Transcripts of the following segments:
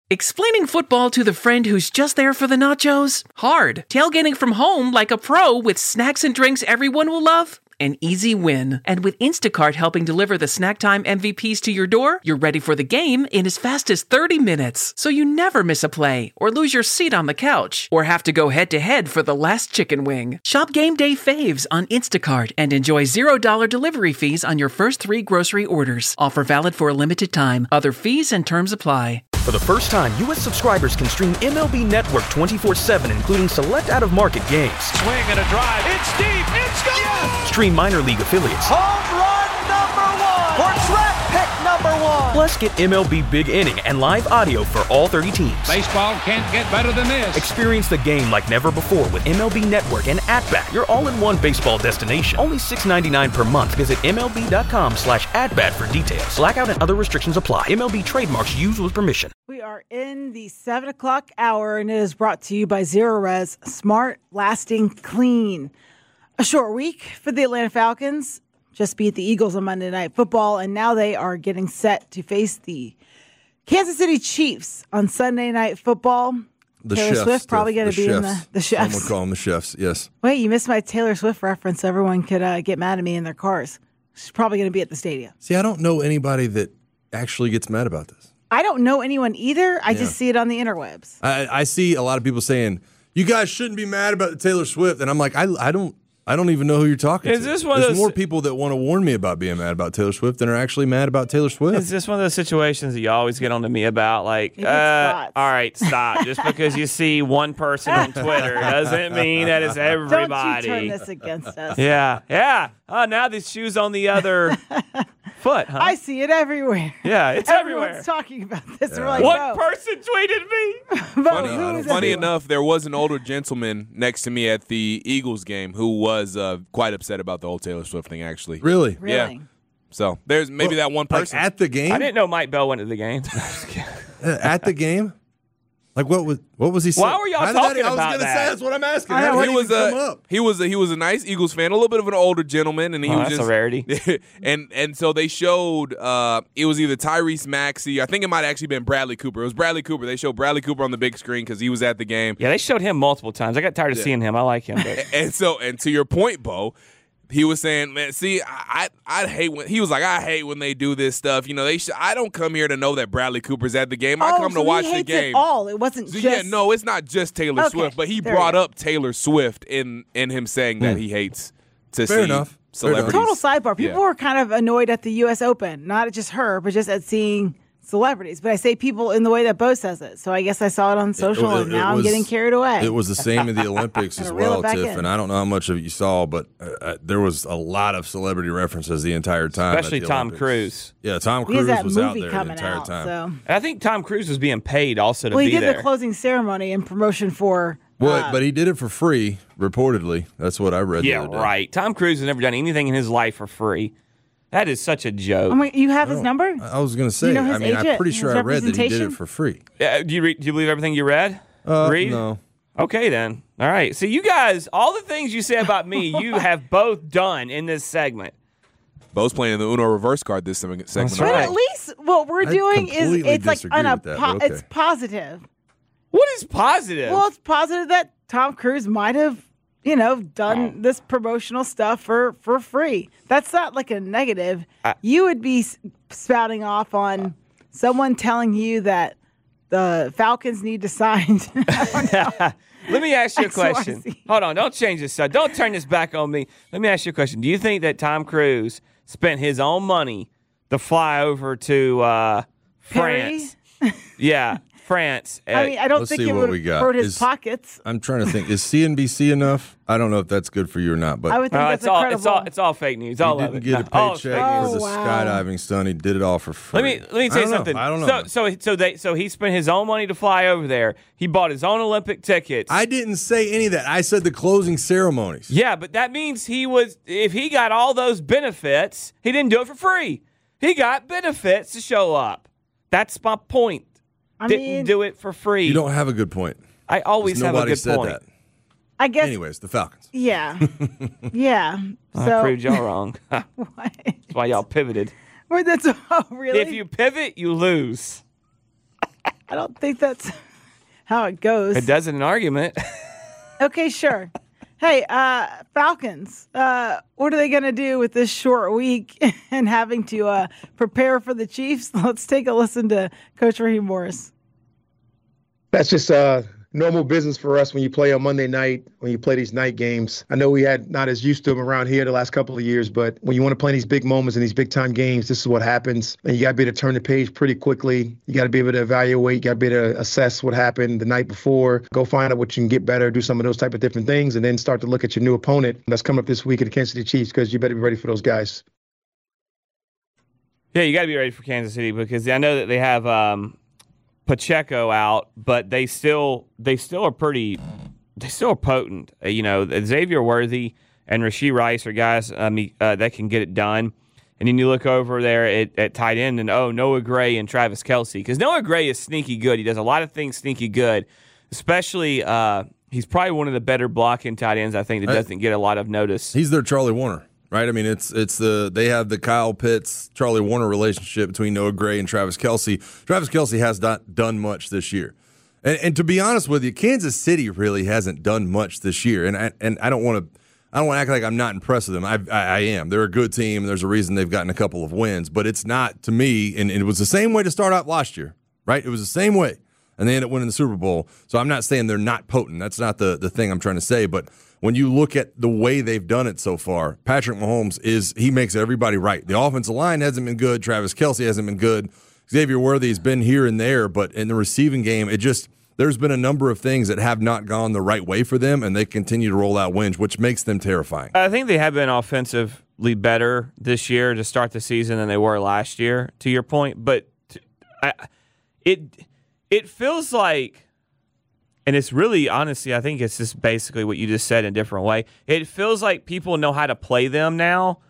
Explaining football to the friend who's just there for the nachos? Hard. Tailgating from home like a pro with snacks and drinks everyone will love? An easy win. And with Instacart helping deliver the snack time MVPs to your door, you're ready for the game in as fast as 30 minutes. So you never miss a play, or lose your seat on the couch, or have to go head-to-head for the last chicken wing. Shop Game Day Faves on Instacart and enjoy $0 delivery fees on your first 3 grocery orders. Offer valid for a limited time. Other fees and terms apply. For the first time, U.S. subscribers can stream MLB Network 24/7, including select out-of-market games. Swing and a drive. It's deep. It's gone. Yes! Stream minor league affiliates. Home run number 1. Or draft pick number 1. Plus, get MLB Big Inning and live audio for all 30 teams. Baseball can't get better than this. Experience the game like never before with MLB Network and @Bat, your all-in-one baseball destination. Only $6.99 per month. Visit MLB.com/@Bat for details. Blackout and other restrictions apply. MLB trademarks used with permission. We are in the 7 o'clock hour, and it is brought to you by Zero Res, smart, lasting, clean. A short week for the Atlanta Falcons. Just beat the Eagles on Monday Night Football, and now they are getting set to face the Kansas City Chiefs on Sunday Night Football. Taylor Swift probably going to be in the chefs. Some would call them the chefs, yes. Wait, you missed my Taylor Swift reference. Everyone could get mad at me in their cars. She's probably going to be at the stadium. See, I don't know anybody that actually gets mad about this. I don't know anyone either. I just see it on the interwebs. I see a lot of people saying, you guys shouldn't be mad about the Taylor Swift. And I'm like, I don't even know who you're talking to. This one There's of those, more people that want to warn me about being mad about Taylor Swift than are actually mad about Taylor Swift. Is this one of those situations that you always get on to me about? Like, all right, stop. Just because you see one person on Twitter doesn't mean that it's everybody. Don't you turn this against us. Yeah. Oh, now this shoe's on the other foot, huh? I see it everywhere. Yeah, it's Everyone's everywhere. talking about this. We're like, One person tweeted me. Funny enough, there was an older gentleman next to me at the Eagles game who was quite upset about the whole Taylor Swift thing, actually. Really? Yeah. So there's maybe that one person. Like at the game? I didn't know Mike Bell went to the game. At the game? Like what was he saying? Why were y'all talking about I was that? say that's what I'm asking. He was a nice Eagles fan, a little bit of an older gentleman, and he was that's just a rarity. and so they showed it was either Tyrese Maxey, I think it might have actually been Bradley Cooper. It was Bradley Cooper. They showed Bradley Cooper on the big screen because he was at the game. Yeah, they showed him multiple times. I got tired of seeing him. I like him. But. And to your point, Bo, he was saying, man, see, I hate when he was like, I hate when they do this stuff. You know, I don't come here to know that Bradley Cooper's at the game. I come to watch the game. It wasn't just. Yeah, no, it's not just Taylor Swift, but he brought up Taylor Swift in him saying that he hates to see celebrities. Total sidebar. People were kind of annoyed at the U.S. Open, not at just her, but just at seeing celebrities. But I say people in the way that Bo says it. So I guess I saw it on social, and now I'm getting carried away. It was the same in the Olympics as well, Tiff. And I don't know how much of it you saw, but there was a lot of celebrity references the entire time. Especially Tom Cruise. Yeah, Tom Cruise was out there the entire time. So. I think Tom Cruise was being paid also to be there. there. Well, he did the closing ceremony in promotion for. But he did it for free, reportedly. That's what I read. Yeah, right. Tom Cruise has never done anything in his life for free. That is such a joke. You have his number? I was going to say. I'm pretty sure I read that he did it for free. Do you believe everything you read? Read? No. Okay, then. All right. So you guys, all the things you say about me, you have both done in this segment. Bo's playing the Uno reverse card this segment. But at least what we're doing is it's like it's positive. What is positive? Well, it's positive that Tom Cruise might have done this promotional stuff for free. That's not like a negative. You would be spouting off on someone telling you that the Falcons need to sign. Let me ask you a question. Hold on. Don't change this. Don't turn this back on me. Let me ask you a question. Do you think that Tom Cruise spent his own money to fly over to France? Yeah. France. I don't think it would hurt his pockets. I'm trying to think. Is CNBC enough? I don't know if that's good for you or not. But I would think that's incredible. It's all fake news. He didn't get a paycheck for the skydiving stunt. He did it all for free. Let me say something. I don't know. So he spent his own money to fly over there. He bought his own Olympic tickets. I didn't say any of that. I said the closing ceremonies. Yeah, but that means if he got all those benefits, he didn't do it for free. He got benefits to show up. That's my point. Didn't do it for free. You don't have a good point. I always have a good said point. That. I guess. Anyways, the Falcons. Yeah. Yeah. I proved y'all wrong. What? That's why y'all pivoted. Really? If you pivot, you lose. I don't think that's how it goes. It does in an argument. Okay, sure. Hey, Falcons, what are they going to do with this short week and having to prepare for the Chiefs? Let's take a listen to Coach Raheem Morris. That's just normal business for us when you play on Monday night, when you play these night games. I know we had not as used to them around here the last couple of years, but when you want to play these big moments and these big time games, this is what happens. And you got to be able to turn the page pretty quickly. You got to be able to evaluate. You got to be able to assess what happened the night before, go find out what you can get better, do some of those type of different things, and then start to look at your new opponent that's coming up this week at the Kansas City Chiefs, because you better be ready for those guys. Yeah, you got to be ready for Kansas City, because I know that they have Pacheco out, but they still are potent. Xavier Worthy and Rashee Rice are guys that can get it done. And then you look over there at tight end, and Noah Gray and Travis Kelce, because Noah Gray is sneaky good. He does a lot of things sneaky good, especially he's probably one of the better blocking tight ends I think that doesn't get a lot of notice. He's their Charlie Warner. Right, I mean, they have the Kyle Pitts, Charlie Warner relationship between Noah Gray and Travis Kelce. Travis Kelce has not done much this year, and to be honest with you, Kansas City really hasn't done much this year. And I don't want to act like I'm not impressed with them. I am. They're a good team. There's a reason they've gotten a couple of wins, but it's not to me. And it was the same way to start out last year, right? It was the same way, and they ended up winning the Super Bowl. So I'm not saying they're not potent. That's not the thing I'm trying to say, but. When you look at the way they've done it so far, Patrick Mahomes he makes everybody right. The offensive line hasn't been good. Travis Kelce hasn't been good. Xavier Worthy has been here and there, but in the receiving game, there's been a number of things that have not gone the right way for them, and they continue to roll out wins, which makes them terrifying. I think they have been offensively better this year to start the season than they were last year, to your point. But it feels like, and it's really, honestly, I think it's just basically what you just said in a different way. It feels like people know how to play them now,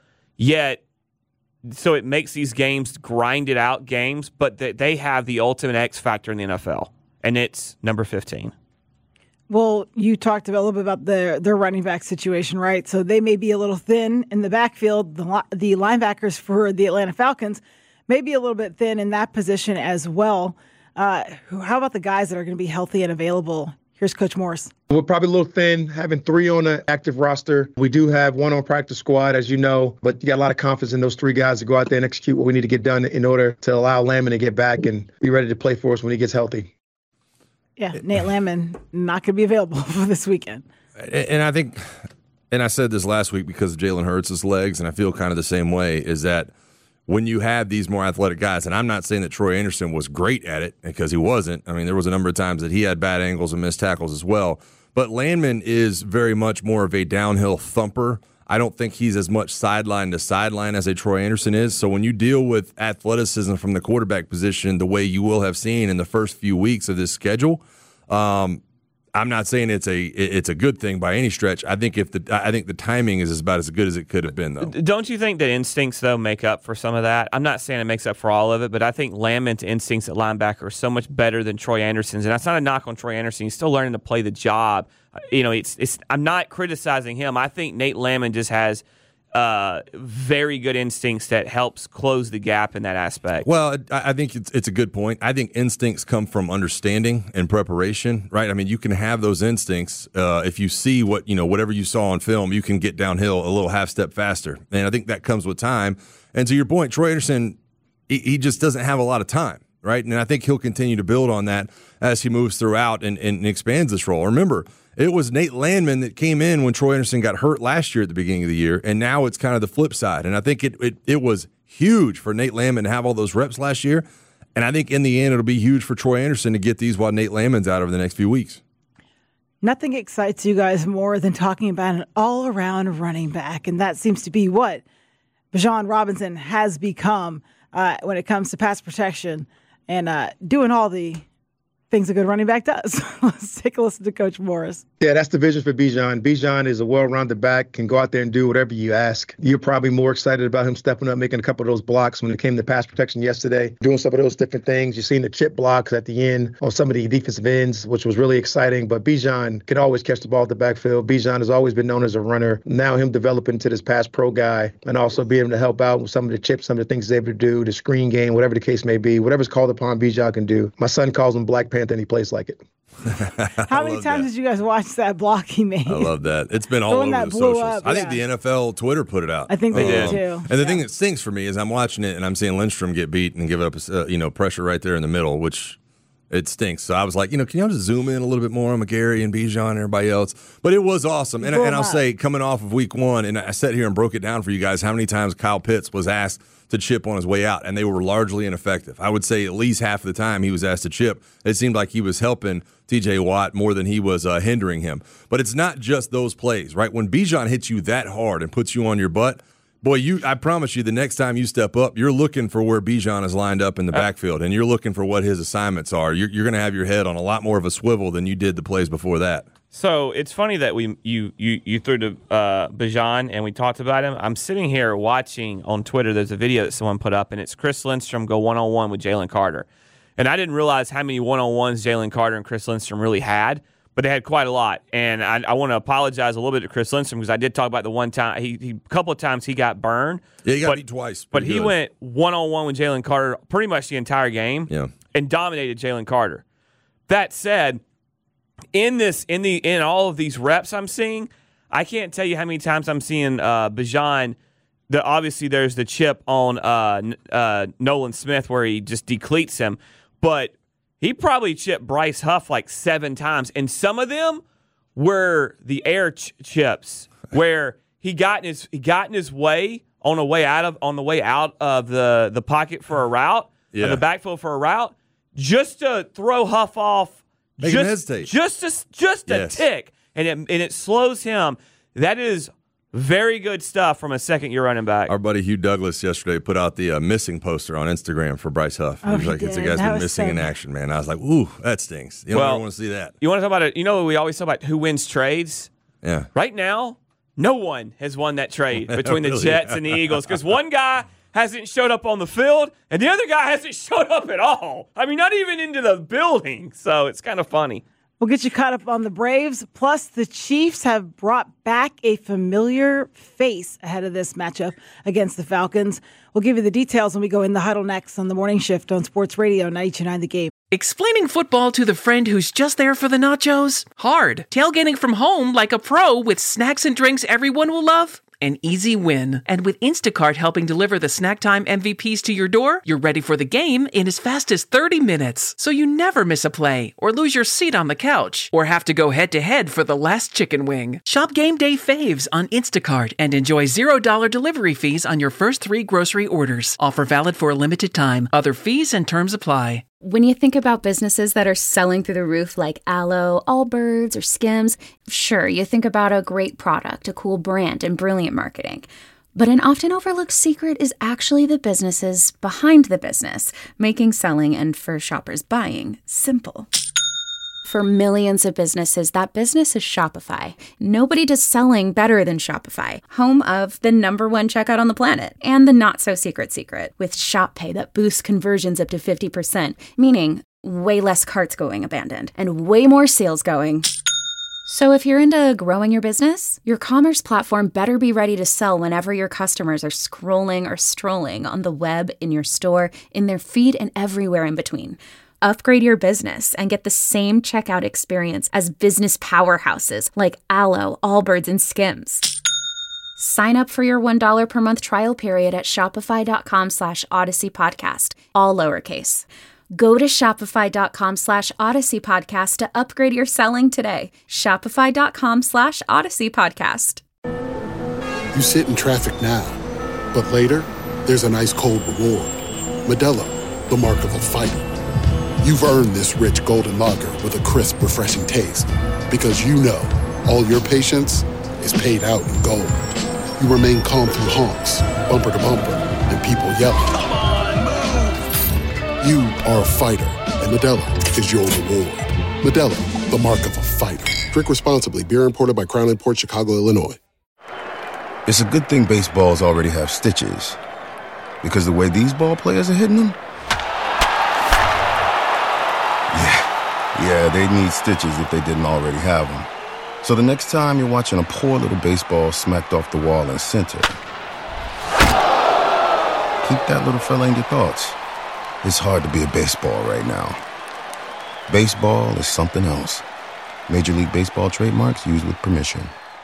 so it makes these games grinded out games, but they have the ultimate X factor in the NFL, and it's number 15. Well, you talked a little bit about their running back situation, right? So they may be a little thin in the backfield. The linebackers for the Atlanta Falcons may be a little bit thin in that position as well. How about the guys that are going to be healthy and available? Here's Coach Morris. We're probably a little thin, having 3 on the active roster. We do have 1 on practice squad, as you know, but you got a lot of confidence in those 3 guys to go out there and execute what we need to get done in order to allow Landman to get back and be ready to play for us when he gets healthy. Yeah, Nate Landman not going to be available for this weekend. And I think, and I said this last week because of Jalen Hurts' legs, and I feel kind of the same way, is that when you have these more athletic guys, and I'm not saying that Troy Anderson was great at it, because he wasn't. I mean, there was a number of times that he had bad angles and missed tackles as well. But Landman is very much more of a downhill thumper. I don't think he's as much sideline to sideline as a Troy Anderson is. So when you deal with athleticism from the quarterback position the way you will have seen in the first few weeks of this schedule, I'm not saying it's a good thing by any stretch. I think the timing is about as good as it could have been, though. Don't you think that instincts, though, make up for some of that? I'm not saying it makes up for all of it, but I think Landman's instincts at linebacker are so much better than Troy Anderson's, and that's not a knock on Troy Anderson. He's still learning to play the job. I'm not criticizing him. I think Nate Landman just has very good instincts that helps close the gap in that aspect. Well, I think it's a good point. I think instincts come from understanding and preparation, right? I mean, you can have those instincts if you see whatever you saw on film, you can get downhill a little half step faster, and I think that comes with time. And to your point, Troy Anderson, he just doesn't have a lot of time, right? And I think he'll continue to build on that as he moves throughout and expands this role. Remember, it was Nate Landman that came in when Troy Anderson got hurt last year at the beginning of the year, and now it's kind of the flip side. And I think it was huge for Nate Landman to have all those reps last year, and I think in the end it'll be huge for Troy Anderson to get these while Nate Landman's out over the next few weeks. Nothing excites you guys more than talking about an all-around running back, and that seems to be what Bijan Robinson has become when it comes to pass protection and doing all the things a good running back does. Let's take a listen to Coach Morris. Yeah, that's the vision for Bijan. Bijan is a well-rounded back, can go out there and do whatever you ask. You're probably more excited about him stepping up, making a couple of those blocks when it came to pass protection yesterday, doing some of those different things. You've seen the chip blocks at the end on some of the defensive ends, which was really exciting. But Bijan can always catch the ball at the backfield. Bijan has always been known as a runner. Now him developing into this pass pro guy and also being able to help out with some of the chips, some of the things he's able to do, the screen game, whatever the case may be, whatever's called upon, Bijan can do. My son calls him Black Panther, and he plays like it. How many times did you guys watch that block he made? I love that. It's been all over the socials. I think the NFL Twitter put it out. I think they did too. And the thing that stinks for me is I'm watching it and I'm seeing Lindstrom get beat and give up pressure right there in the middle, which it stinks. So I was like, can y'all just zoom in a little bit more on McGarry and Bijan and everybody else? But it was awesome. And I'll say, coming off of week 1, and I sat here and broke it down for you guys, how many times Kyle Pitts was asked to chip on his way out, and they were largely ineffective. I would say at least half of the time he was asked to chip, it seemed like he was helping TJ Watt more than he was hindering him. But it's not just those plays, right? When Bijan hits you that hard and puts you on your butt, boy, I promise you the next time you step up, you're looking for where Bijan is lined up in the backfield, and you're looking for what his assignments are. You're going to have your head on a lot more of a swivel than you did the plays before that. So it's funny that you threw to Bijan and we talked about him. I'm sitting here watching on Twitter. There's a video that someone put up, and it's Chris Lindstrom go one-on-one with Jalen Carter. And I didn't realize how many one-on-ones Jalen Carter and Chris Lindstrom really had, but they had quite a lot. And I want to apologize a little bit to Chris Lindstrom because I did talk about the one time a couple of times he got burned. Yeah, he got beat twice. But he went one-on-one with Jalen Carter pretty much the entire game and dominated Jalen Carter. That said, in all of these reps I'm seeing, I can't tell you how many times I'm seeing Bijan. Obviously, there's the chip on Nolan Smith where he just decleats him, but he probably chipped Bryce Huff like 7 times, and some of them were the air chips where he got in his way on the way out of the pocket for a route, or the backfield for a route, just to throw Huff off. Make him hesitate. Just a tick, and it slows him. That is very good stuff from a second-year running back. Our buddy Hugh Douglas yesterday put out the missing poster on Instagram for Bryce Huff. He was like, it's a guy's been missing in action, man. I was like, ooh, that stinks. You don't want to see that. You want to talk about it? You know, we always talk about who wins trades? Yeah. Right now, no one has won that trade between the Jets and the Eagles because one guy hasn't showed up on the field, and the other guy hasn't showed up at all. I mean, not even into the building. So it's kind of funny. We'll get you caught up on the Braves. Plus, the Chiefs have brought back a familiar face ahead of this matchup against the Falcons. We'll give you the details when we go in the huddle next on the morning shift on Sports Radio 92.9 The Game. Explaining football to the friend who's just there for the nachos? Hard. Tailgating from home like a pro with snacks and drinks everyone will love? An easy win. And with Instacart helping deliver the snack time MVPs to your door, you're ready for the game in as fast as 30 minutes. So you never miss a play, or lose your seat on the couch, or have to go head-to-head for the last chicken wing. Shop Game Day Faves on Instacart and enjoy $0 delivery fees on your first 3 grocery orders. Offer valid for a limited time. Other fees and terms apply. When you think about businesses that are selling through the roof like Aloe, Allbirds, or Skims, sure, you think about a great product, a cool brand, and brilliant marketing. But an often overlooked secret is actually the businesses behind the business, making selling and, for shoppers, buying simple. For millions of businesses, that business is Shopify. Nobody does selling better than Shopify, home of the #1 checkout on the planet, and the not-so-secret secret, with Shop Pay that boosts conversions up to 50%, meaning way less carts going abandoned, and way more sales going. So if you're into growing your business, your commerce platform better be ready to sell whenever your customers are scrolling or strolling on the web, in your store, in their feed, and everywhere in between. Upgrade your business and get the same checkout experience as business powerhouses like Aloe, Allbirds, and Skims. Sign up for your $1 per month trial period at shopify.com/Odyssey Podcast, all lowercase. Go to shopify.com /Odyssey Podcast to upgrade your selling today. Shopify.com /Odyssey Podcast. You sit in traffic now, but later, there's an ice cold reward. Modelo, the mark of a fighter. You've earned this rich golden lager with a crisp, refreshing taste. Because you know, all your patience is paid out in gold. You remain calm through honks, bumper to bumper, and people yelling. Come on, move! You are a fighter, and Modelo is your reward. Modelo, the mark of a fighter. Drink responsibly. Beer imported by Crown Imports, Chicago, Illinois. It's a good thing baseballs already have stitches. Because the way these ball players are hitting them? Yeah, they need stitches if they didn't already have them. So the next time you're watching a poor little baseball smacked off the wall in center, keep that little fella in your thoughts. It's hard to be a baseball right now. Baseball is something else. Major League Baseball trademarks used with permission.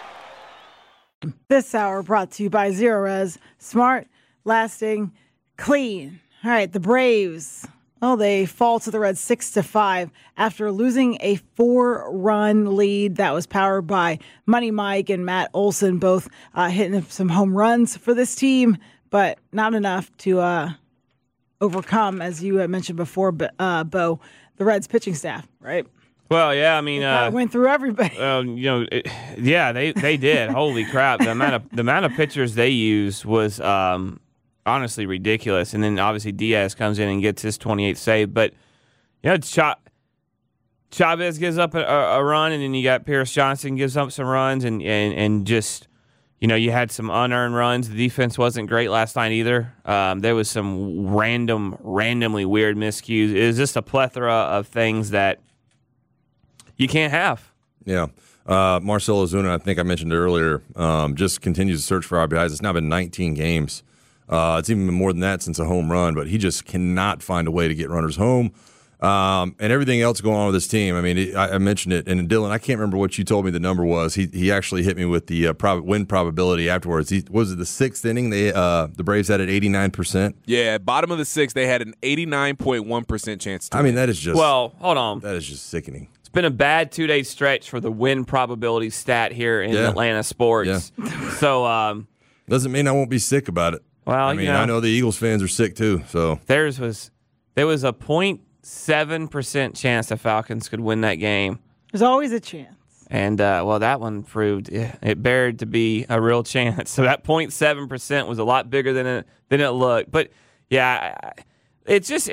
This hour brought to you by Zerorez. Smart, lasting, clean. All right, the Braves. Well, they fall to the Reds 6-5 after losing a 4-run lead that was powered by Money Mike and Matt Olson, both hitting some home runs for this team, but not enough to overcome, as you had mentioned before, Bo, the Reds pitching staff, right? Well, yeah, I mean, went through everybody. They did. Holy crap! The amount of pitchers they used was honestly ridiculous. And then obviously Diaz comes in and gets his 28th save. But Chavez gives up a run, and then you got Pierce Johnson gives up some runs, and just you had some unearned runs. The defense wasn't great last night either. There was some randomly weird miscues. It was just a plethora of things that you can't have. Yeah. Marcell Ozuna, I think I mentioned it earlier, just continues to search for RBIs. It's now been 19 games. It's even been more than that since a home run, but he just cannot find a way to get runners home. And everything else going on with this team. I mean, I mentioned it, and Dylan, I can't remember what you told me the number was. He actually hit me with the win probability afterwards. Was it the sixth inning? The Braves had at 89%. Yeah, bottom of the sixth, they had an 89.1% chance to win. I mean, that is just hold on. That is just sickening. It's been a bad 2-day stretch for the win probability stat here in Atlanta sports. Yeah. So doesn't mean I won't be sick about it. Well, I mean, I know the Eagles fans are sick too. So there was a 0.7% chance the Falcons could win that game. There's always a chance. And, that one proved it bared to be a real chance. So that 0.7% was a lot bigger than it looked. But, yeah, it's just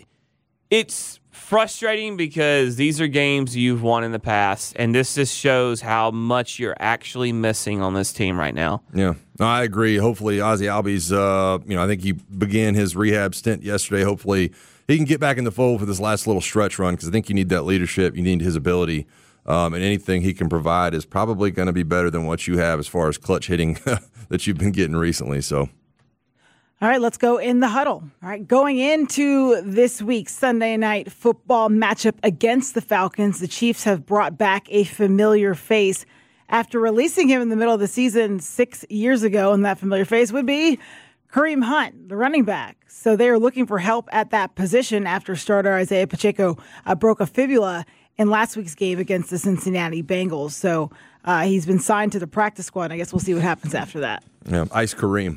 it's frustrating because these are games you've won in the past, and this just shows how much you're actually missing on this team right now. Yeah, no, I agree. Hopefully, Ozzie Albies, I think he began his rehab stint yesterday. Hopefully, he can get back in the fold for this last little stretch run because I think you need that leadership. You need his ability, and anything he can provide is probably going to be better than what you have as far as clutch hitting that you've been getting recently. So. All right, let's go in the huddle. All right, going into this week's Sunday night football matchup against the Falcons, the Chiefs have brought back a familiar face after releasing him in the middle of the season 6 years ago, and that familiar face would be Kareem Hunt, the running back. So they are looking for help at that position after starter Isaiah Pacheco broke a fibula in last week's game against the Cincinnati Bengals. So he's been signed to the practice squad. I guess we'll see what happens after that. Yeah, Ice Kareem.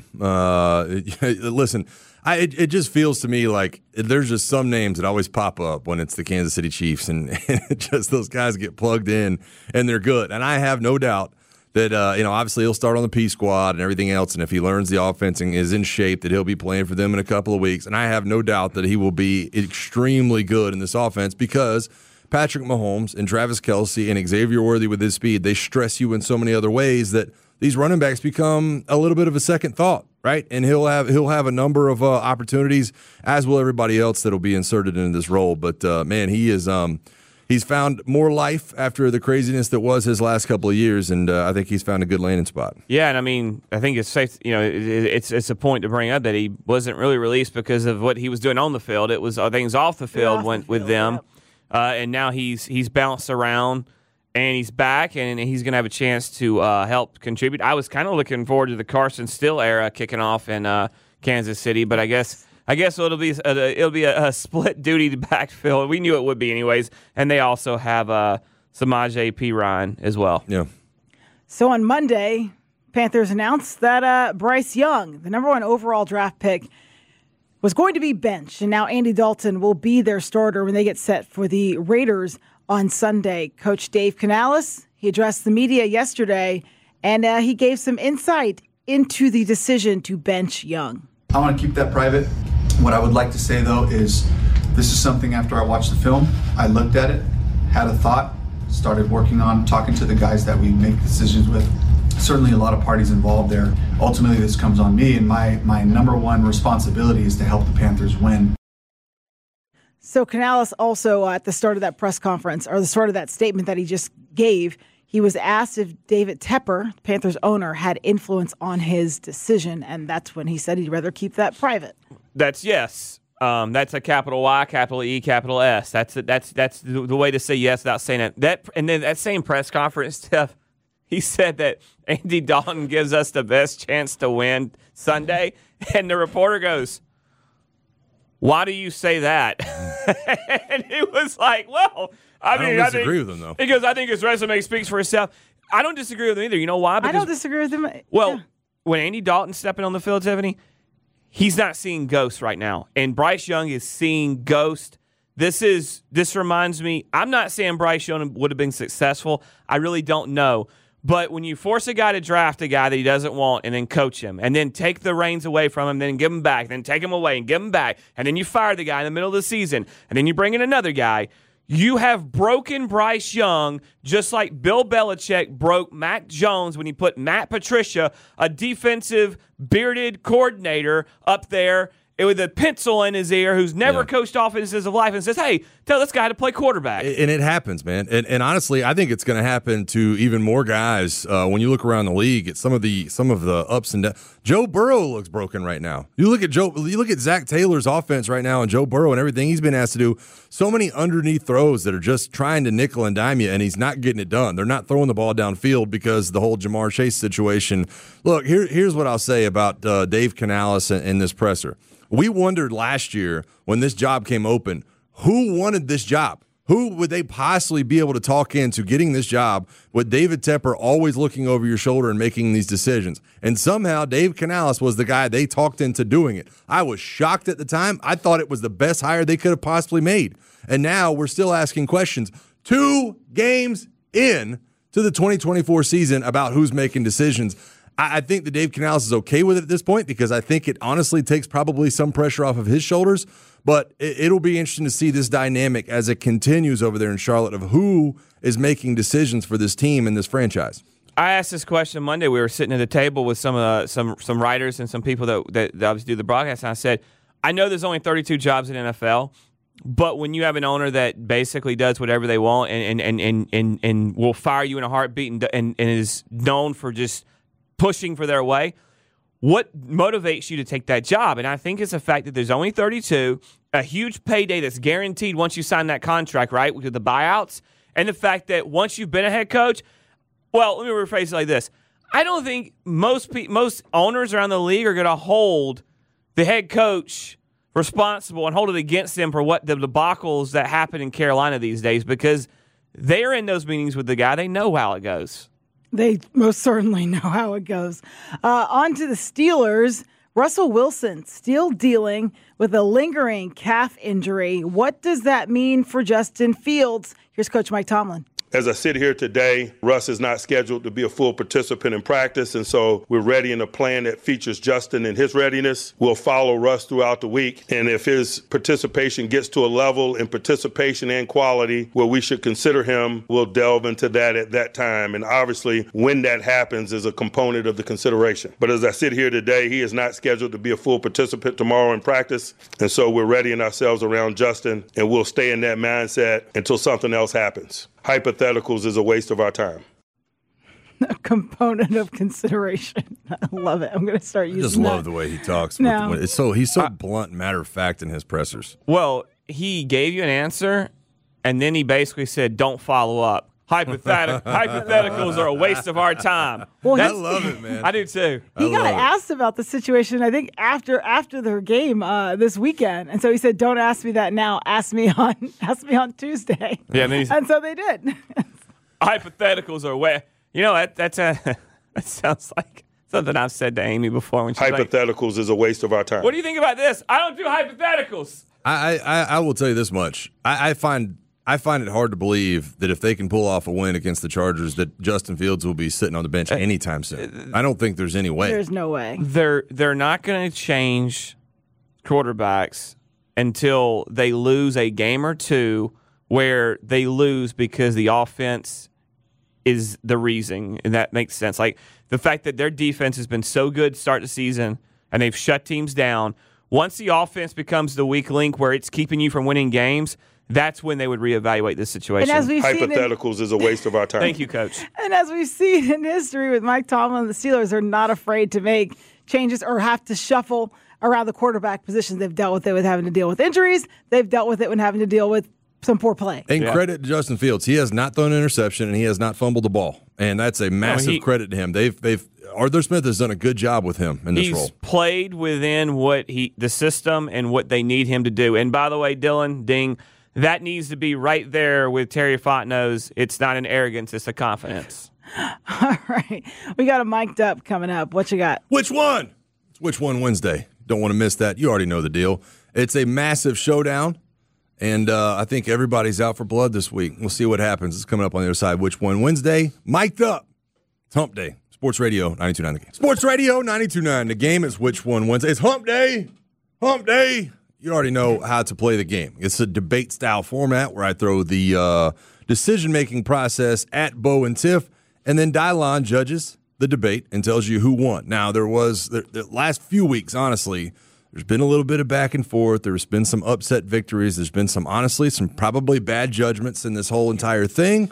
Listen, it just feels to me like there's just some names that always pop up when it's the Kansas City Chiefs, and just those guys get plugged in, and they're good. And I have no doubt that, obviously he'll start on the P squad and everything else, and if he learns the offense and is in shape, that he'll be playing for them in a couple of weeks. And I have no doubt that he will be extremely good in this offense because Patrick Mahomes and Travis Kelce and Xavier Worthy with his speed, they stress you in so many other ways that these running backs become a little bit of a second thought, right? And he'll have a number of opportunities, as will everybody else that'll be inserted into this role. But man, he's found more life after the craziness that was his last couple of years, and I think he's found a good landing spot. Yeah, and I mean, I think it's safe. It's a point to bring up that he wasn't really released because of what he was doing on the field. It was things off the field went with them, and now he's bounced around. And he's back, and he's going to have a chance to help contribute. I was kind of looking forward to the Carson Steele era kicking off in Kansas City, but I guess it'll be a split duty to backfill. We knew it would be anyways, and they also have Samaje Perine as well. Yeah. So on Monday, Panthers announced that Bryce Young, the number 1 overall draft pick, was going to be benched, and now Andy Dalton will be their starter when they get set for the Raiders on Sunday. Coach Dave Canales, he addressed the media yesterday, and he gave some insight into the decision to bench Young. I want to keep that private. What I would like to say, though, is This is something after I watched the film, I looked at it, had a thought, started working on talking to the guys that we make decisions with. Certainly a lot of parties involved there. Ultimately, this comes on me, and my number one responsibility is to help the Panthers win. So Canales also, at the start of that press conference, or the start of that statement that he just gave, he was asked if David Tepper, Panthers owner, had influence on his decision, and that's when he said he'd rather keep that private. That's yes. That's a capital Y, capital E, capital S. That's the way to say yes without saying that. And then that same press conference, Steph, he said that Andy Dalton gives us the best chance to win Sunday, and the reporter goes, "Why do you say that?" And he was like, "Well, I disagree with him though." He goes, "I think his resume speaks for itself." I don't disagree with him either. You know why? I don't disagree with him. Well, when Andy Dalton's stepping on the field, Tiffany, he's not seeing ghosts right now, and Bryce Young is seeing ghosts. This reminds me. I'm not saying Bryce Young would have been successful. I really don't know. But when you force a guy to draft a guy that he doesn't want and then coach him and then take the reins away from him, then give him back, then take him away and give him back, and then you fire the guy in the middle of the season, and then you bring in another guy, you have broken Bryce Young just like Bill Belichick broke Mac Jones when he put Matt Patricia, a defensive bearded coordinator, up there with a pencil in his ear who's never coached offenses of life and says, "Hey, tell this guy to play quarterback." And it happens, man. And honestly, I think it's going to happen to even more guys when you look around the league at some of the ups and downs. Joe Burrow looks broken right now. You look at Zach Taylor's offense right now and Joe Burrow and everything he's been asked to do. So many underneath throws that are just trying to nickel and dime you, and he's not getting it done. They're not throwing the ball downfield because the whole Jamar Chase situation. Look, here's what I'll say about Dave Canales and this presser. We wondered last year when this job came open, who wanted this job? Who would they possibly be able to talk into getting this job with David Tepper always looking over your shoulder and making these decisions? And somehow Dave Canales was the guy they talked into doing it. I was shocked at the time. I thought it was the best hire they could have possibly made. And now we're still asking questions 2 games in to the 2024 season about who's making decisions. I think that Dave Canales is okay with it at this point because I think it honestly takes probably some pressure off of his shoulders. But it'll be interesting to see this dynamic as it continues over there in Charlotte of who is making decisions for this team and this franchise. I asked this question Monday. We were sitting at the table with some writers and some people that obviously do the broadcast, and I said, I know there's only 32 jobs in NFL, but when you have an owner that basically does whatever they want and will fire you in a heartbeat and is known for just pushing for their way, what motivates you to take that job? And I think it's the fact that there's only 32, a huge payday that's guaranteed once you sign that contract, right, with the buyouts, and the fact that once you've been a head coach, well, let me rephrase it like this. I don't think most owners around the league are going to hold the head coach responsible and hold it against them for what the debacles that happen in Carolina these days, because they're in those meetings with the guy. They know how it goes. They most certainly know how it goes. On to the Steelers. Russell Wilson still dealing with a lingering calf injury. What does that mean for Justin Fields? Here's Coach Mike Tomlin. As I sit here today, Russ is not scheduled to be a full participant in practice, and so we're ready in a plan that features Justin and his readiness. We'll follow Russ throughout the week, and if his participation gets to a level in participation and quality where we should consider him, we'll delve into that at that time. And obviously, when that happens is a component of the consideration. But as I sit here today, he is not scheduled to be a full participant tomorrow in practice, and so we're readying ourselves around Justin, and we'll stay in that mindset until something else happens. Hypotheticals is a waste of our time. A component of consideration. I love it. I'm going to start using that. I just love the way he talks. No. He's so blunt and matter of fact in his pressers. Well, he gave you an answer, and then he basically said, don't follow up. Hypotheticals are a waste of our time. Well, I love it, man. I do too. He got asked about the situation, I think, after their game this weekend, and so he said, "Don't ask me that now. Ask me on Tuesday." Yeah, and so they did. Hypotheticals are way. You know that sounds like something I've said to Amy before when she's hypotheticals is a waste of our time. What do you think about this? I don't do hypotheticals. I will tell you this much. I find it hard to believe that if they can pull off a win against the Chargers, that Justin Fields will be sitting on the bench anytime soon. I don't think there's any way. There's no way. They're not going to change quarterbacks until they lose a game or two where they lose because the offense is the reason, and that makes sense. Like the fact that their defense has been so good to start the season and they've shut teams down. Once the offense becomes the weak link where it's keeping you from winning games, that's when they would reevaluate this situation. And as we've Hypotheticals is a waste of our time. Thank you, Coach. And as we've seen in history with Mike Tomlin, the Steelers are not afraid to make changes or have to shuffle around the quarterback positions. They've dealt with it with having to deal with injuries. They've dealt with it when having to deal with some poor play. And credit to Justin Fields. He has not thrown an interception, and he has not fumbled the ball. And that's a massive credit to him. Arthur Smith has done a good job with him in this role. He's played within the system and what they need him to do. And by the way, Dylan, ding, that needs to be right there with Terry Fontenot's. It's not an arrogance, it's a confidence. All right. We got a mic'd up coming up. What you got? Which one? It's Which One Wednesday. Don't want to miss that. You already know the deal. It's a massive showdown, and I think everybody's out for blood this week. We'll see what happens. It's coming up on the other side. Which One Wednesday? Mic'd up. It's Hump Day. Sports Radio 92.9 The Game. Sports Radio 92.9 The Game. It's Which One Wednesday. It's Hump Day. Hump Day. You already know how to play the game. It's a debate-style format where I throw the decision-making process at Bo and Tiff, and then Dylon judges the debate and tells you who won. Now, the last few weeks, honestly, there's been a little bit of back and forth. There's been some upset victories. There's been some probably bad judgments in this whole entire thing.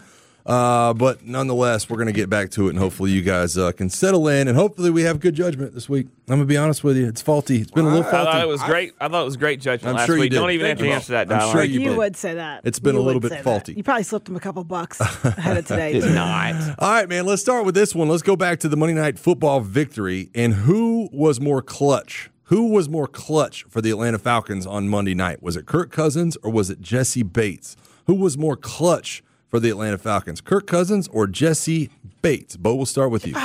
But nonetheless, we're going to get back to it, and hopefully you guys can settle in, and hopefully we have good judgment this week. I'm going to be honest with you. It's faulty. It's been a little faulty. I thought it was great judgment last week. Don't even have to answer that, Dylon. I'm sure you would say that. It's been a little bit faulty. You probably slipped him a couple bucks ahead of today. Did not. All right, man, let's start with this one. Let's go back to the Monday Night Football victory, and who was more clutch? Who was more clutch for the Atlanta Falcons on Monday night? Was it Kirk Cousins or was it Jesse Bates? Who was more clutch for the Atlanta Falcons, Kirk Cousins or Jesse Bates? Bo, we'll start with you.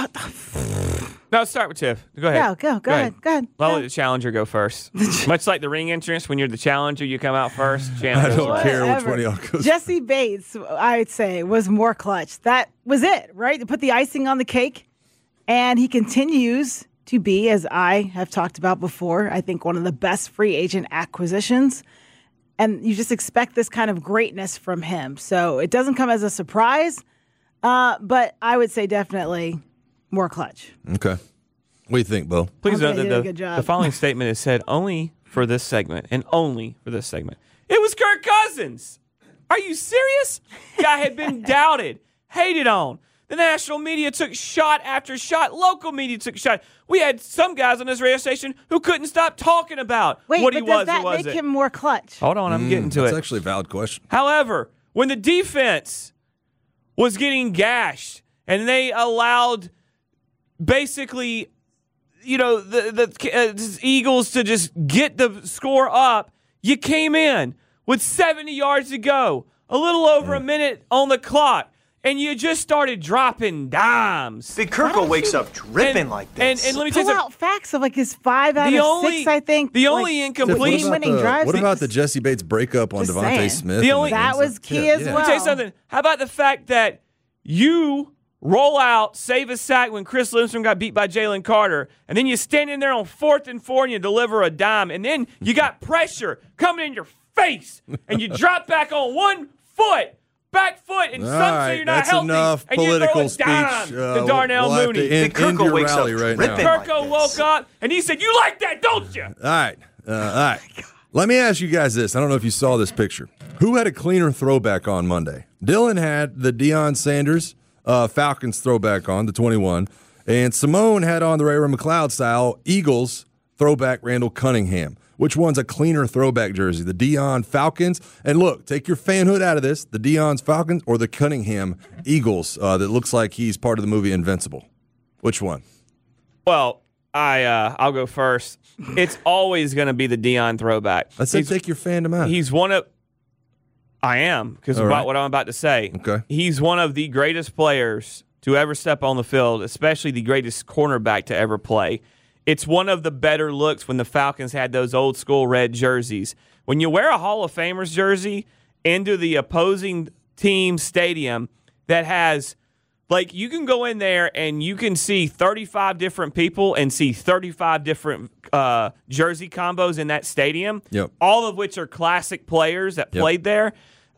No, start with Tiff. Go ahead. Go ahead. I'll let the challenger go first. Much like the ring entrance, when you're the challenger, you come out first. I don't care which one of y'all goes. Jesse Bates, I'd say, was more clutch. That was it, right? To put the icing on the cake. And he continues to be, as I have talked about before, I think one of the best free agent acquisitions. And you just expect this kind of greatness from him. So it doesn't come as a surprise, but I would say definitely more clutch. Okay. What do you think, Bo? Please note that the following statement is said only for this segment and only for this segment. It was Kirk Cousins. Are you serious? Guy had been doubted, hated on. The national media took shot after shot. Local media took shot. We had some guys on this radio station who couldn't stop talking about what he was or wasn't. Does that make him more clutch? Hold on, I'm getting to it. That's actually a valid question. However, when the defense was getting gashed and they allowed basically, the Eagles to just get the score up, you came in with 70 yards to go, a little over a minute on the clock. And you just started dropping dimes. Big Kirkle wakes up dripping like this. And let me tell you something. Facts of his 5 out of 6, I think. The only incomplete winning drives. What about the Jesse Bates breakup on Devontae Smith? That was key as well. Let me tell you something. How about the fact that you roll out, save a sack when Chris Lindstrom got beat by Jalen Carter, and then you stand in there on 4th and 4 and you deliver a dime, and then you got pressure coming in your face, and you drop back on one foot. Back foot, and some say you're not healthy, enough and you throw a dime to Darnell Mooney. Kirkle wakes up right now. Kirkle woke up, and he said, "You like that, don't you?" All right. Let me ask you guys this. I don't know if you saw this picture. Who had a cleaner throwback on Monday? Dylan had the Deion Sanders Falcons throwback on, the 21, and Simone had on the Ray McLeod style Eagles throwback Randall Cunningham. Which one's a cleaner throwback jersey? The Deion Falcons? And look, take your fanhood out of this. The Deion's Falcons or the Cunningham Eagles that looks like he's part of the movie Invincible? Which one? Well, I'll go first. It's always going to be the Deion throwback. I said take your fandom out. He's one of – I am, because about what I'm about to say. Okay. He's one of the greatest players to ever step on the field, especially the greatest cornerback to ever play. It's one of the better looks when the Falcons had those old school red jerseys. When you wear a Hall of Famers jersey into the opposing team stadium that has Like, you can go in there and you can see 35 different people and see 35 different jersey combos in that stadium, all of which are classic players that played there.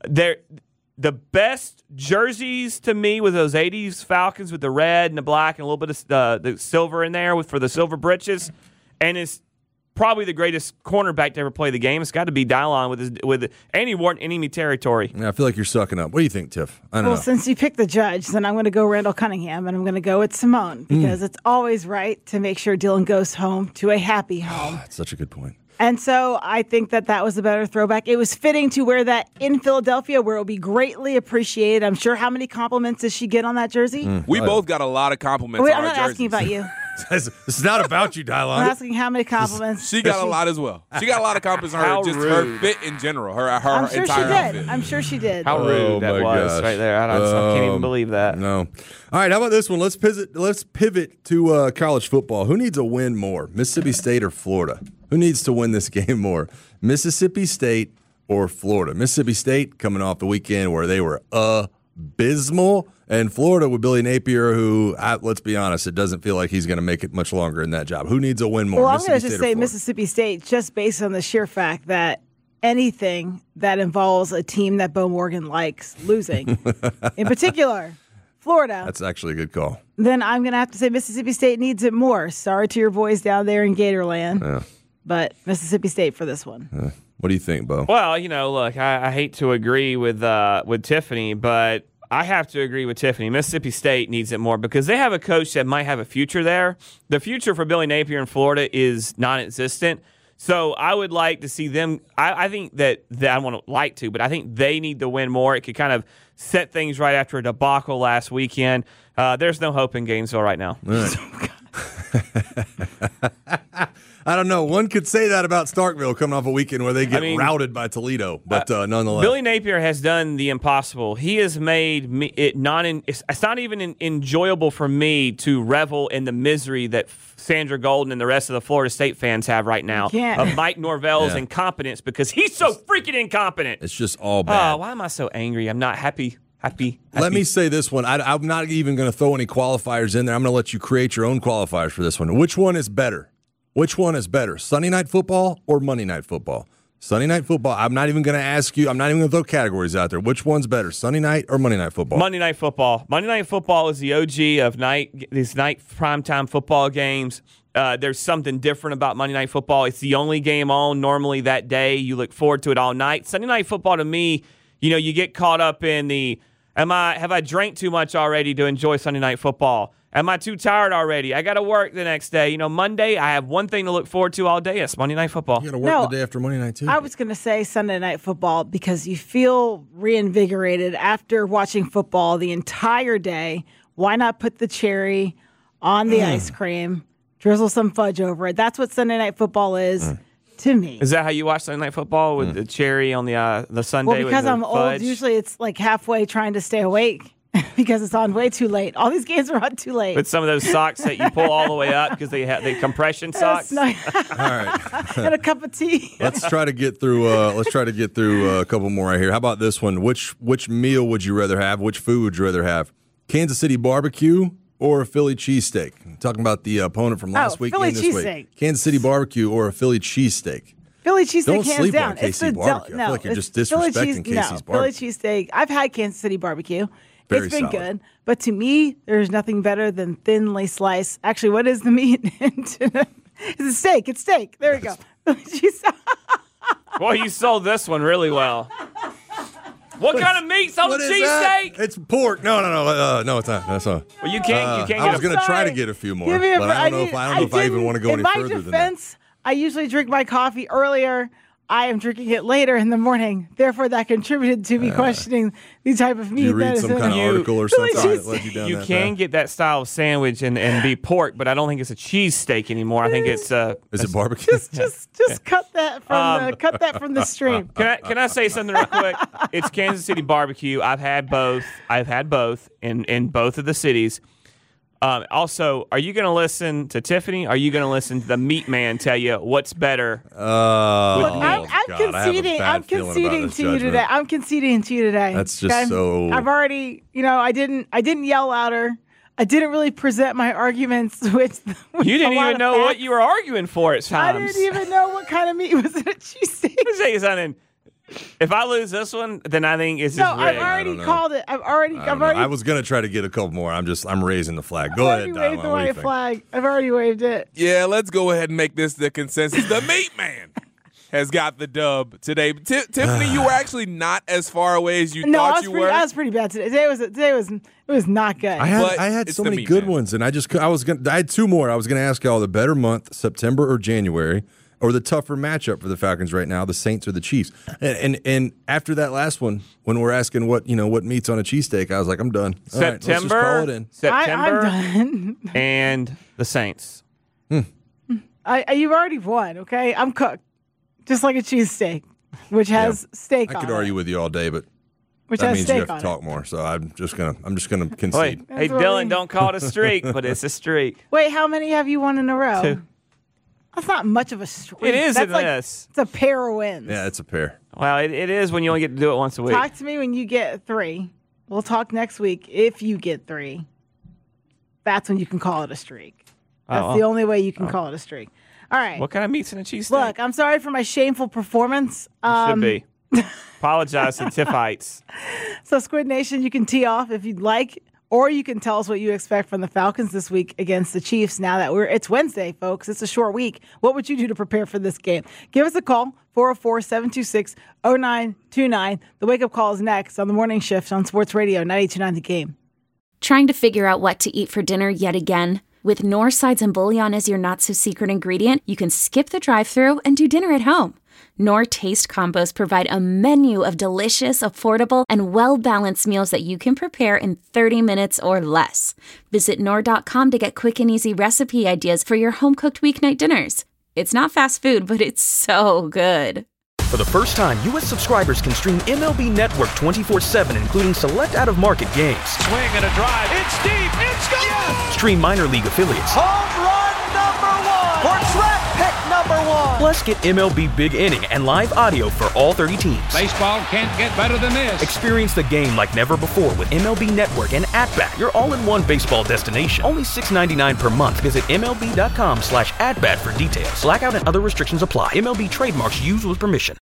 The best jerseys to me with those 80s Falcons with the red and the black and a little bit of the silver in there for the silver britches. And it's probably the greatest cornerback to ever play the game. It's got to be Dylon with Andy Wharton, enemy territory. Yeah, I feel like you're sucking up. What do you think, Tiff? I don't know. Since you picked the judge, then I'm going to go Randall Cunningham, and I'm going to go with Simone because it's always right to make sure Dylan goes home to a happy home. That's such a good point. And so I think that was a better throwback. It was fitting to wear that in Philadelphia where it will be greatly appreciated. I'm sure. How many compliments does she get on that jersey? We both got a lot of compliments Wait, on I'm not our asking about you. This is not about you, Dylon. I'm asking how many compliments. She got a lot as well. She got a lot of compliments on her, just her fit in general, her I'm sure entire she outfit. did. I'm sure she did. How rude that was right there. I can't even believe that. No. All right, how about this one? Let's pivot to college football. Who needs a win more, Mississippi State or Florida? Who needs to win this game more, Mississippi State or Florida? Mississippi State coming off the weekend where they were abysmal, and Florida with Billy Napier, who, let's be honest, it doesn't feel like he's going to make it much longer in that job. Who needs a win more? Well, I'm going to just say Mississippi State, just based on the sheer fact that anything that involves a team that Bo Morgan likes losing, in particular, Florida. That's actually a good call. Then I'm going to have to say Mississippi State needs it more. Sorry to your boys down there in Gatorland. Yeah. But Mississippi State for this one. What do you think, Bo? Well, look, I hate to agree with Tiffany, but I have to agree with Tiffany. Mississippi State needs it more because they have a coach that might have a future there. The future for Billy Napier in Florida is non-existent. So I would like to see them. I think that I want to like to, but I think they need to win more. It could kind of set things right after a debacle last weekend. There's no hope in Gainesville right now. Right. I don't know. One could say that about Starkville coming off a weekend where they get routed by Toledo, but nonetheless. Billy Napier has done the impossible. He has made it it's not even enjoyable for me to revel in the misery that Sandra Golden and the rest of the Florida State fans have right now of Mike Norvell's incompetence because he's so freaking incompetent. It's just all bad. Oh, why am I so angry? I'm not happy. Let me say this one. I'm not even going to throw any qualifiers in there. I'm going to let you create your own qualifiers for this one. Which one is better? Sunday Night Football or Monday Night Football? Sunday Night Football. I'm not even going to ask you. I'm not even going to throw categories out there. Which one's better, Sunday Night or Monday Night Football? Monday Night Football. Monday Night Football is the OG of these night primetime football games. There's something different about Monday Night Football. It's the only game on normally that day. You look forward to it all night. Sunday Night Football, to me, you get caught up in the, have I drank too much already to enjoy Sunday Night Football? Am I too tired already? I got to work the next day. Monday, I have one thing to look forward to all day. It's Monday Night Football. You got to work the day after Monday night, too. I was going to say Sunday Night Football because you feel reinvigorated after watching football the entire day. Why not put the cherry on the ice cream, drizzle some fudge over it? That's what Sunday Night Football is to me. Is that how you watch Sunday Night Football, with the cherry on the Sunday? Well, because with the I'm fudge? old, usually it's like halfway trying to stay awake. Because it's on way too late. All these games are on too late. With some of those socks that you pull all the way up because they have the compression socks. All right. And a cup of tea. Let's try to get through. A couple more right here. How about this one? Which meal would you rather have? Which food would you rather have? Kansas City barbecue or a Philly cheesesteak? I'm talking about the opponent from last week and this week. Kansas City barbecue or a Philly cheesesteak? Philly cheesesteak, hands sleep down. on KC barbecue. I feel like you're just disrespecting KC's barbecue. Philly cheesesteak. I've had Kansas City barbecue. Very it's been solid. good. But to me, there's nothing better than thinly sliced. Actually, what is the meat? It's a steak. It's steak. There we go. Boy, you sold this one really well. What kind of meat's on the cheesesteak? It's pork. No, it's not. That's not. Well, you can't get. I was going to try to get a few more, but I don't know if I even want to go any further than that. In my defense, I usually drink my coffee earlier. I am drinking it later in the morning. Therefore, that contributed to me questioning the type of meat you read that some is kind of article or something that led you down You that can path? get that style of sandwich and be pork, but I don't think it's a cheesesteak anymore. I think it's Is it barbecue? Just cut that from the stream. Can I say something real quick? It's Kansas City barbecue. I've had both in both of the cities. Also, are you going to listen to Tiffany? Or are you going to listen to the meat man tell you what's better? Look, I'm conceding. I'm conceding to you today. I'm conceding to you today. That's just so. I've already, I didn't yell louder. I didn't really present my arguments with you didn't even know what you were arguing for at times. I didn't even know what kind of meat was in a cheesesteak. Let me tell you something. If I lose this one, then I think it's just rigged. I've already called it. I was gonna try to get a couple more. I'm raising the flag. Go ahead, Don. Waved the white flag. I've already waved it. Yeah, let's go ahead and make this the consensus. The meat man has got the dub today. Tiffany, you were actually not as far away as you thought you were. I was pretty bad today. Today was not good. I had so many good ones, and I had two more. I was gonna ask y'all the better month, September or January. Or the tougher matchup for the Falcons right now, the Saints or the Chiefs. And after that last one, when we're asking what meat's on a cheesesteak, I was like, I'm done. All right, let's just call it in. September I'm done. and the Saints. You've already won, okay? I'm cooked. Just like a cheesesteak, which has steak on it. I could argue with you all day, but that means you have to talk more. So I'm just gonna concede. Wait, hey, Dylan, don't call it a streak, but it's a streak. Wait, how many have you won in a row? 2. That's not much of a streak. It is That's in this. It's a pair of wins. Yeah, it's a pair. Well, it is when you only get to do it once a week. Talk to me when you get 3. We'll talk next week if you get 3. That's when you can call it a streak. That's the only way you can call it a streak. All right. What kind of meat's in a cheesesteak? Look, I'm sorry for my shameful performance. Should be. Apologize to Tiffites. So, Squid Nation, you can tee off if you'd like. Or you can tell us what you expect from the Falcons this week against the Chiefs now that it's Wednesday, folks. It's a short week. What would you do to prepare for this game? Give us a call, 404-726-0929. The wake-up call is next on the morning shift on Sports Radio 92.9 The Game. Trying to figure out what to eat for dinner yet again? With Knorr sides and bouillon as your not-so-secret ingredient, you can skip the drive-thru and do dinner at home. Knorr Taste Combos provide a menu of delicious, affordable, and well-balanced meals that you can prepare in 30 minutes or less. Visit Knorr.com to get quick and easy recipe ideas for your home-cooked weeknight dinners. It's not fast food, but it's so good. For the first time, U.S. subscribers can stream MLB Network 24/7, including select out-of-market games. Swing and a drive. It's deep. It's gone. Yes! Stream minor league affiliates. Home run number 1. Or draft pick number 1. Plus, get MLB Big Inning and live audio for all 30 teams. Baseball can't get better than this. Experience the game like never before with MLB Network and At-Bat, your all-in-one baseball destination. Only $6.99 per month. Visit MLB.com/AtBat for details. Blackout and other restrictions apply. MLB trademarks used with permission.